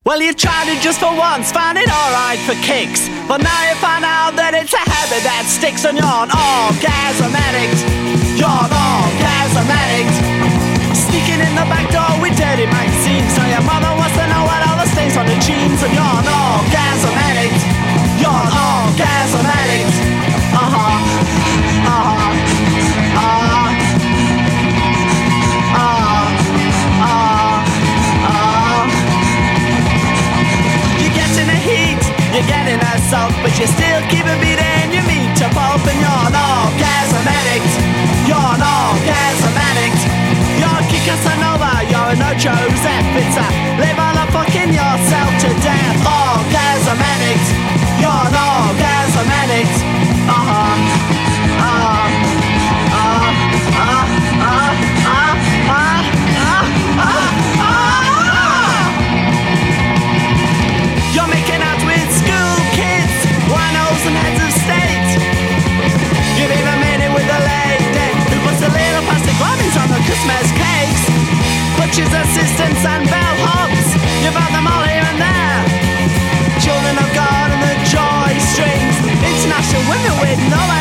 Well, you tried it just for once, found it alright for kicks, but now you find out that it's a habit that sticks, and you're an orgasm addict. You're an orgasm addict. Sneaking in the back door with dirty magazines, so your mother wants to know what all the stains on the jeans, and you're an orgasm addict. You're an orgasm addict. You're getting assault, but you still keep a beating your meat to pulp, and you're an orgasm addict. You're an orgasm addict. You're a Casanova, you're an Ocho Zep. It's a live on a fucking yourself to death. Orgasm addict. You're an orgasm addict. You're making out with school kids, winos and heads of state. You've even made it with a lady who puts the little plastic bombings on the Christmas cakes. Butchers, assistants and bellhops, you've had them all here and there. Children of God and the joy strings, international women with no